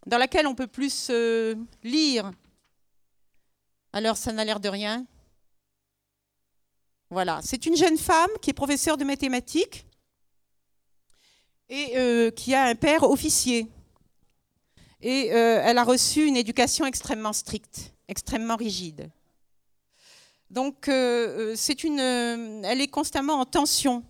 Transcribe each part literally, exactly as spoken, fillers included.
dans laquelle on peut plus euh, lire. Alors, ça n'a l'air de rien. Voilà, c'est une jeune femme qui est professeure de mathématiques et euh, qui a un père officier. Et euh, elle a reçu une éducation extrêmement stricte, extrêmement rigide. Donc, euh, c'est une, euh, elle est constamment en tension.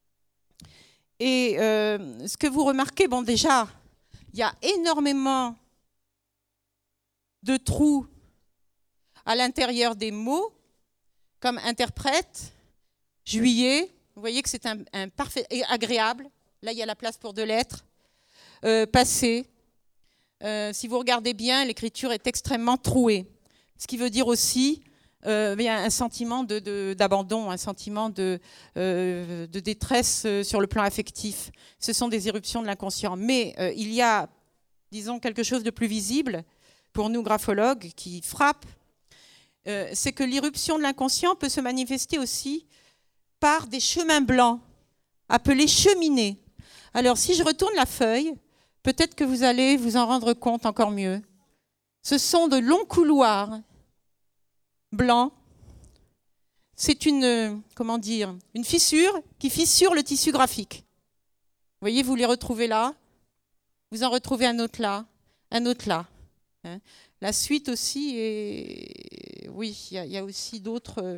Et euh, ce que vous remarquez, bon déjà, il y a énormément de trous à l'intérieur des mots, comme interprète, juillet. Vous voyez que c'est un, un parfait et agréable. Là, il y a la place pour deux lettres. Euh, passé. Euh, si vous regardez bien, l'écriture est extrêmement trouée. Ce qui veut dire aussi euh, bien, un sentiment de, de, d'abandon, un sentiment de, euh, de détresse sur le plan affectif. Ce sont des éruptions de l'inconscient. Mais euh, il y a, disons, quelque chose de plus visible pour nous graphologues qui frappe. Euh, c'est que l'irruption de l'inconscient peut se manifester aussi par des chemins blancs, appelés cheminées. Alors, si je retourne la feuille, peut-être que vous allez vous en rendre compte encore mieux. Ce sont de longs couloirs blancs. C'est une, comment dire, une fissure qui fissure le tissu graphique. Vous voyez, vous les retrouvez là. Vous en retrouvez un autre là, un autre là. Hein. La suite aussi est... Oui, il y, y a aussi d'autres...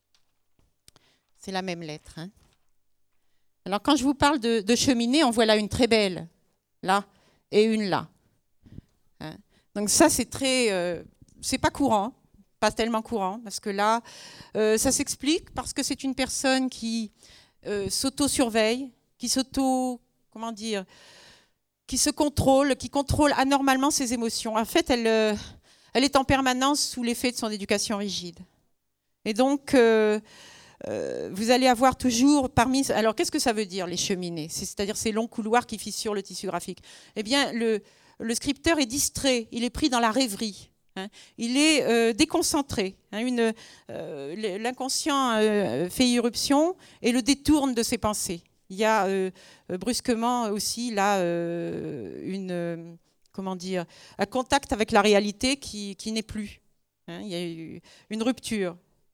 C'est la même lettre. Hein. Alors, quand je vous parle de, de cheminée, on voit là une très belle, là, et une là. Hein. Donc ça, c'est très... Euh, c'est pas courant, pas tellement courant, parce que là, euh, ça s'explique parce que c'est une personne qui euh, s'auto-surveille, qui s'auto... Comment dire qui se contrôle, qui contrôle anormalement ses émotions. En fait, elle, euh, elle est en permanence sous l'effet de son éducation rigide. Et donc, euh, euh, vous allez avoir toujours parmi... Alors, qu'est-ce que ça veut dire, les cheminées ? C'est-à-dire ces longs couloirs qui fissurent le tissu graphique. Eh bien, le, le scripteur est distrait, il est pris dans la rêverie. Hein. Il est euh, déconcentré. Hein. Une, euh, l'inconscient euh, fait irruption et le détourne de ses pensées. Il y a euh, brusquement aussi là euh, une, euh, comment dire, un contact avec la réalité qui, qui n'est plus. Hein, il y a eu une rupture.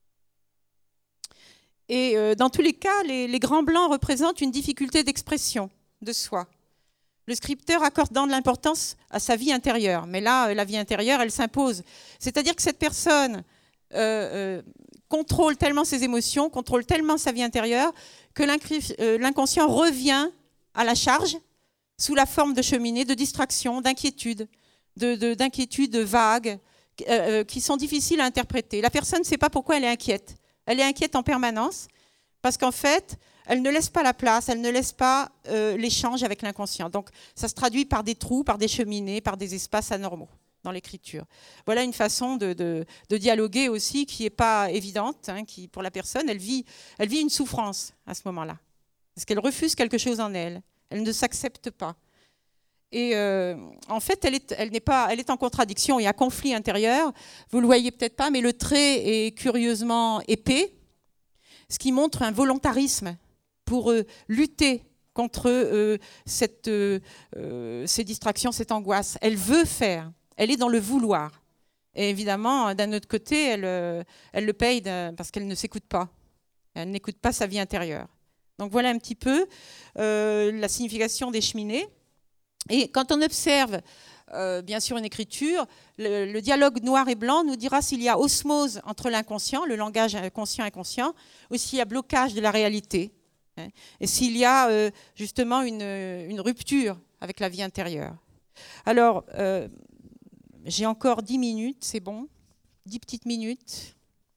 Et euh, dans tous les cas, les, les grands blancs représentent une difficulté d'expression de soi. Le scripteur accordant de l'importance à sa vie intérieure. Mais là, la vie intérieure, elle s'impose. C'est-à-dire que cette personne euh, euh, contrôle tellement ses émotions, contrôle tellement sa vie intérieure, que l'inconscient revient à la charge sous la forme de cheminée, de distraction, d'inquiétude, de, de, d'inquiétudes vagues euh, qui sont difficiles à interpréter. La personne ne sait pas pourquoi elle est inquiète. Elle est inquiète en permanence parce qu'en fait, elle ne laisse pas la place, elle ne laisse pas euh, l'échange avec l'inconscient. Donc, ça se traduit par des trous, par des cheminées, par des espaces anormaux dans l'écriture. Voilà une façon de, de, de dialoguer aussi qui n'est pas évidente, hein, qui, pour la personne, elle vit, elle vit une souffrance à ce moment-là. Parce qu'elle refuse quelque chose en elle. Elle ne s'accepte pas. Et euh, en fait, elle est, elle n'est pas, elle est en contradiction. Il y a un conflit intérieur. Vous ne le voyez peut-être pas, mais le trait est curieusement épais, ce qui montre un volontarisme pour euh, lutter contre euh, cette, euh, ces distractions, cette angoisse. Elle veut faire. Elle est dans le vouloir. Et évidemment, d'un autre côté, elle, elle le paye parce qu'elle ne s'écoute pas. Elle n'écoute pas sa vie intérieure. Donc voilà un petit peu euh, la signification des cheminées. Et quand on observe, euh, bien sûr, une écriture, le, le dialogue noir et blanc nous dira s'il y a osmose entre l'inconscient, le langage conscient-inconscient, ou s'il y a blocage de la réalité. Hein, et s'il y a euh, justement une, une rupture avec la vie intérieure. Alors, euh, j'ai encore dix minutes, c'est bon, dix petites minutes.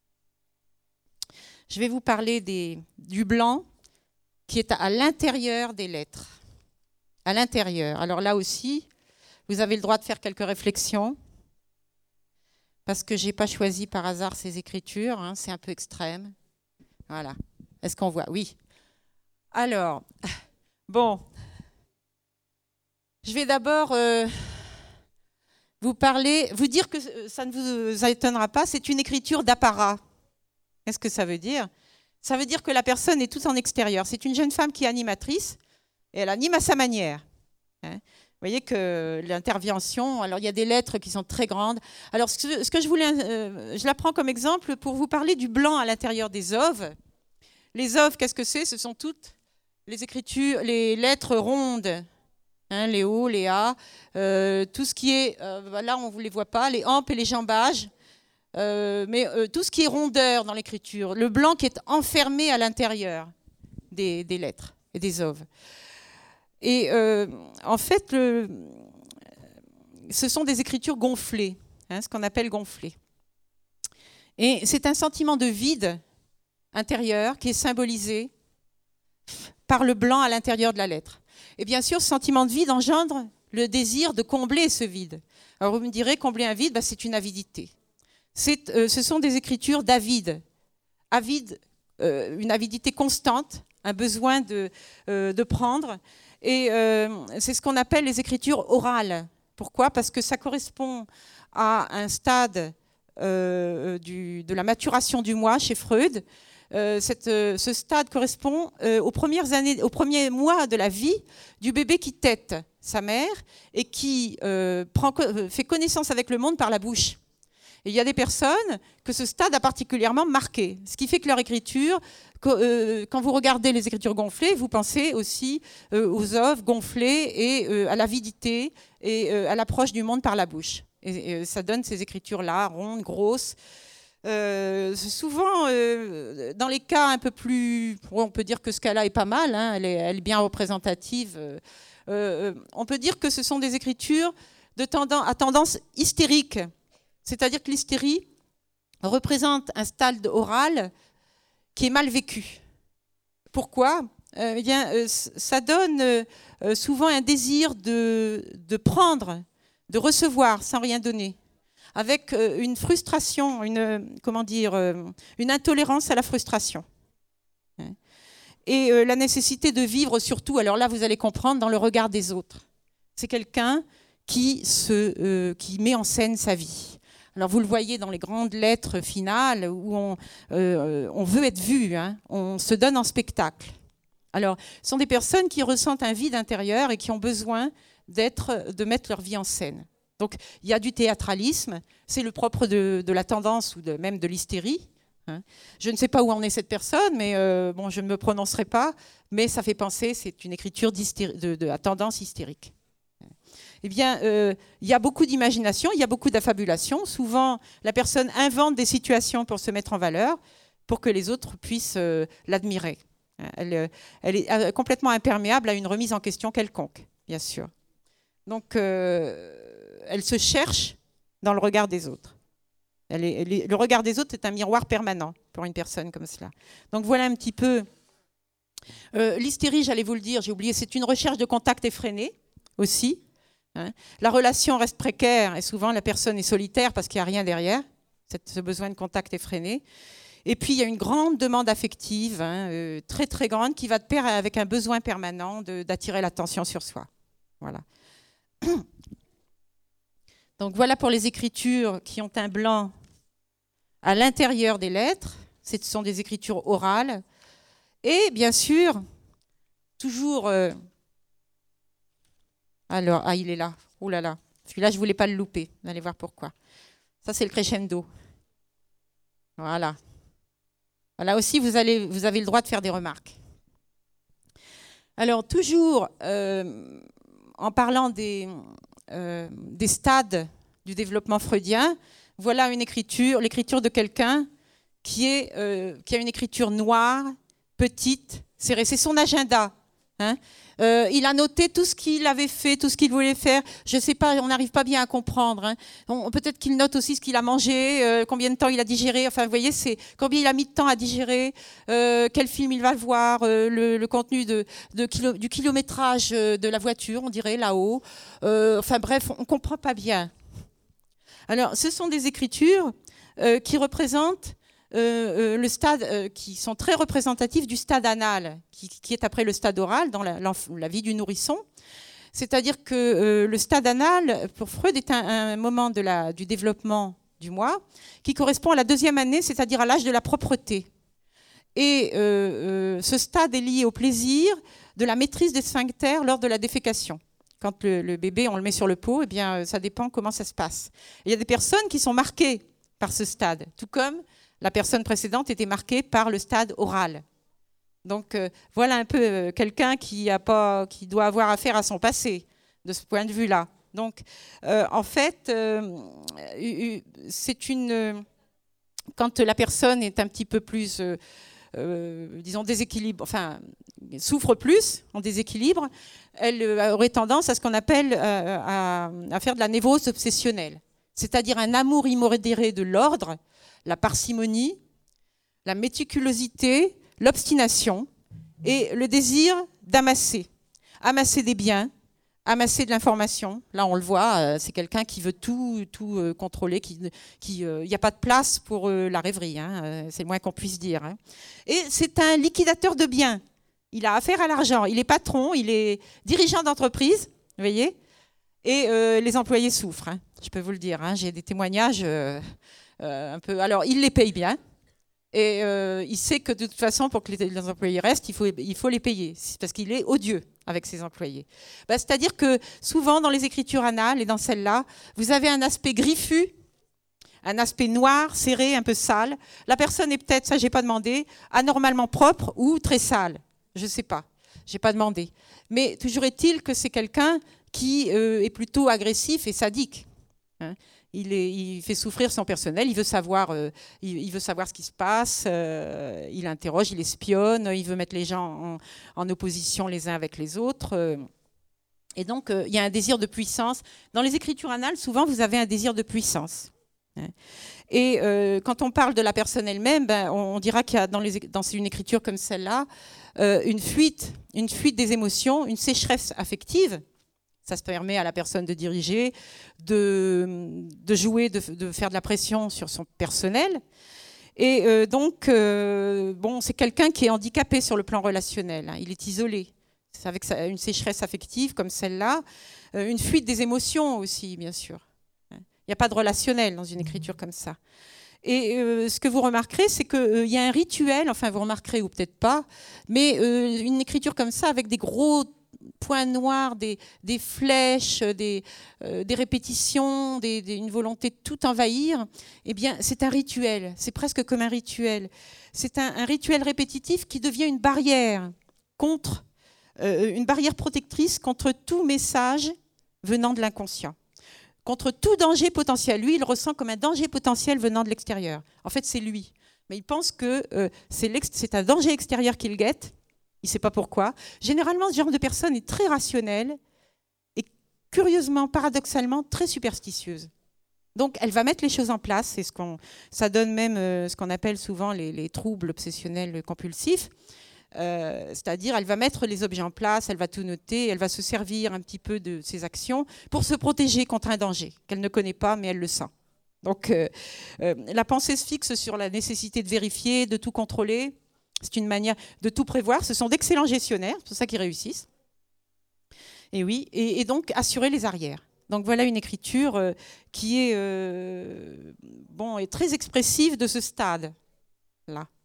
Je vais vous parler des, du blanc qui est à l'intérieur des lettres. À l'intérieur. Alors là aussi, vous avez le droit de faire quelques réflexions, parce que je n'ai pas choisi par hasard ces écritures, hein, c'est un peu extrême. Voilà. Est-ce qu'on voit ? Oui. Alors, bon, je vais d'abord... Euh, Vous parlez, vous dire que ça ne vous étonnera pas, c'est une écriture d'apparat. Qu'est-ce que ça veut dire ? Ça veut dire que la personne est toute en extérieur. C'est une jeune femme qui est animatrice et elle anime à sa manière. Hein. Vous voyez que l'intervention, alors il y a des lettres qui sont très grandes. Alors ce que, ce que je voulais, euh, je la prends comme exemple pour vous parler du blanc à l'intérieur des oves. Les oves, qu'est-ce que c'est? Ce sont toutes les écritures, les lettres rondes, hein, les O, les A, euh, tout ce qui est, euh, là on ne vous les voit pas, les hampes et les jambages, euh, mais euh, tout ce qui est rondeur dans l'écriture, le blanc qui est enfermé à l'intérieur des, des lettres et des oves. Et euh, en fait, le, ce sont des écritures gonflées, hein, ce qu'on appelle gonflées. Et c'est un sentiment de vide intérieur qui est symbolisé par le blanc à l'intérieur de la lettre. Et bien sûr, ce sentiment de vide engendre le désir de combler ce vide. Alors vous me direz, combler un vide, ben, c'est une avidité. C'est, euh, ce sont des écritures d'avides, avide, euh, une avidité constante, un besoin de, euh, de prendre. Et euh, c'est ce qu'on appelle les écritures orales. Pourquoi? Parce que ça correspond à un stade euh, du, de la maturation du moi chez Freud. Euh, cette, euh, ce stade correspond euh, aux premières années, aux premiers mois de la vie du bébé qui tète sa mère et qui euh, prend, fait connaissance avec le monde par la bouche. Et il y a des personnes que ce stade a particulièrement marqué, ce qui fait que leur écriture, quand vous regardez les écritures gonflées, vous pensez aussi aux oves gonflées et à l'avidité et à l'approche du monde par la bouche. Et ça donne ces écritures-là, rondes, grosses. Euh, souvent, euh, dans les cas un peu plus... On peut dire que ce cas-là est pas mal, hein, elle, est, elle est bien représentative. Euh, on peut dire que ce sont des écritures de tendance, à tendance hystérique. C'est-à-dire que l'hystérie représente un stade oral qui est mal vécu. Pourquoi? euh, eh bien, euh, ça donne euh, souvent un désir de, de prendre, de recevoir sans rien donner, avec euh, une frustration, une, comment dire, euh, une intolérance à la frustration. Et euh, la nécessité de vivre surtout, alors là vous allez comprendre, dans le regard des autres. C'est quelqu'un qui, se, euh, qui met en scène sa vie. Alors vous le voyez dans les grandes lettres finales où on, euh, on veut être vu, hein, on se donne en spectacle. Alors ce sont des personnes qui ressentent un vide intérieur et qui ont besoin d'être, de mettre leur vie en scène. Donc il y a du théâtralisme, c'est le propre de, de la tendance ou de, même de l'hystérie. Hein. Je ne sais pas où en est cette personne, mais euh, bon, je ne me prononcerai pas, mais ça fait penser, c'est une écriture de, de la tendance hystérique. Eh bien, euh, il y a beaucoup d'imagination, il y a beaucoup d'affabulation. Souvent, la personne invente des situations pour se mettre en valeur, pour que les autres puissent euh, l'admirer. Elle, elle est complètement imperméable à une remise en question quelconque, bien sûr. Donc, euh, elle se cherche dans le regard des autres. Elle est, elle est, le regard des autres est un miroir permanent pour une personne comme cela. Donc, voilà un petit peu. Euh, l'hystérie, j'allais vous le dire, j'ai oublié, c'est une recherche de contact effréné aussi. La relation reste précaire et souvent la personne est solitaire parce qu'il n'y a rien derrière, ce besoin de contact effréné. Et puis il y a une grande demande affective, hein, euh, très très grande, qui va de pair avec un besoin permanent de, d'attirer l'attention sur soi. Voilà. Donc voilà pour les écritures qui ont un blanc à l'intérieur des lettres. Ce sont des écritures orales. Et bien sûr, toujours... Euh, Alors, ah, il est là. Ouh là là. Celui-là, je ne voulais pas le louper. Vous allez voir pourquoi. Ça, c'est le crescendo. Voilà. Là aussi, vous, allez, vous avez le droit de faire des remarques. Alors, toujours euh, en parlant des, euh, des stades du développement freudien, voilà une écriture, l'écriture de quelqu'un qui, est, euh, qui a une écriture noire, petite, serrée. C'est son agenda. Hein. Euh, il a noté tout ce qu'il avait fait, tout ce qu'il voulait faire. Je ne sais pas, on n'arrive pas bien à comprendre. Hein. On, peut-être qu'il note aussi ce qu'il a mangé, euh, combien de temps il a digéré. Enfin, vous voyez, c'est combien il a mis de temps à digérer, euh, quel film il va voir, euh, le, le contenu de, de kilo, du kilométrage de la voiture, on dirait là-haut. Euh, enfin bref, on ne comprend pas bien. Alors, ce sont des écritures euh, qui représentent Euh, euh, le stade, euh, qui sont très représentatifs du stade anal, qui, qui est après le stade oral dans la, la vie du nourrisson. C'est-à-dire que euh, le stade anal, pour Freud, est un, un moment de la, du développement du moi qui correspond à la deuxième année, c'est-à-dire à l'âge de la propreté. Et euh, euh, ce stade est lié au plaisir de la maîtrise des sphincters lors de la défécation. Quand le, le bébé, on le met sur le pot, eh bien, ça dépend comment ça se passe. Il y a des personnes qui sont marquées par ce stade, tout comme la personne précédente était marquée par le stade oral. Donc, euh, voilà un peu euh, quelqu'un qui, a pas, qui doit avoir affaire à son passé, de ce point de vue-là. Donc, euh, en fait, euh, c'est une... Quand la personne est un petit peu plus... Euh, Euh, disons, déséquilibre, enfin, souffre plus, en déséquilibre, elle aurait tendance à ce qu'on appelle euh, à, à faire de la névrose obsessionnelle, c'est-à-dire un amour immodéré de l'ordre, la parcimonie, la méticulosité, l'obstination et le désir d'amasser, amasser des biens, amasser de l'information. Là, on le voit, c'est quelqu'un qui veut tout, tout contrôler, qui, qui, il n'y a pas de place pour la rêverie, hein, c'est le moins qu'on puisse dire. Hein. Et c'est un liquidateur de biens. Il a affaire à l'argent. Il est patron, il est dirigeant d'entreprise, vous voyez, et euh, les employés souffrent. Hein, je peux vous le dire. Hein, j'ai des témoignages euh, euh, un peu. Alors, il les paye bien. Et euh, il sait que de toute façon, pour que les, les employés restent, il faut, il faut les payer, parce qu'il est odieux avec ses employés. Ben, c'est-à-dire que souvent, dans les écritures annales et dans celle-là, vous avez un aspect griffu, un aspect noir, serré, un peu sale. La personne est peut-être, ça j'ai pas demandé, anormalement propre ou très sale. Je ne sais pas, j'ai pas demandé. Mais toujours est-il que c'est quelqu'un qui euh, est plutôt agressif et sadique. Hein. Il, est, il fait souffrir son personnel, il veut savoir, euh, il, il veut savoir ce qui se passe, euh, il interroge, il espionne, il veut mettre les gens en, en opposition les uns avec les autres. Euh, et donc, euh, il y a un désir de puissance. Dans les écritures annales, souvent, vous avez un désir de puissance. Hein. Et euh, quand on parle de la personne elle-même, ben, on, on dira qu'il y a dans, les, dans une écriture comme celle-là, euh, une fuite, une fuite des émotions, une sécheresse affective. Ça se permet à la personne de diriger, de, de jouer, de, de faire de la pression sur son personnel. Et euh, donc, euh, bon, c'est quelqu'un qui est handicapé sur le plan relationnel. Hein. Il est isolé. C'est avec une sécheresse affective comme celle-là. Euh, une fuite des émotions aussi, bien sûr. Il n'y a pas de relationnel dans une écriture comme ça. Et euh, ce que vous remarquerez, c'est qu'il euh, y a un rituel, enfin vous remarquerez ou peut-être pas, mais euh, une écriture comme ça avec des gros points noirs, des, des flèches, des, euh, des répétitions, des, des, une volonté de tout envahir, eh bien, c'est un rituel. C'est presque comme un rituel. C'est un, un rituel répétitif qui devient une barrière contre, euh, une barrière protectrice contre tout message venant de l'inconscient, contre tout danger potentiel. Lui, il ressent comme un danger potentiel venant de l'extérieur. En fait, c'est lui. Mais il pense que euh, c'est un danger extérieur qu'il guette. Il ne sait pas pourquoi. Généralement, ce genre de personne est très rationnelle et curieusement, paradoxalement, très superstitieuse. Donc, elle va mettre les choses en place. C'est ce qu'on, ça donne même euh, ce qu'on appelle souvent les, les troubles obsessionnels compulsifs. Euh, c'est-à-dire, elle va mettre les objets en place, elle va tout noter, elle va se servir un petit peu de ses actions pour se protéger contre un danger qu'elle ne connaît pas, mais elle le sent. Donc, euh, euh, la pensée se fixe sur la nécessité de vérifier, de tout contrôler. C'est une manière de tout prévoir. Ce sont d'excellents gestionnaires, c'est pour ça qu'ils réussissent. Et oui, et, et donc assurer les arrières. Donc voilà une écriture euh, qui est, euh, bon, est très expressive de ce stade-là.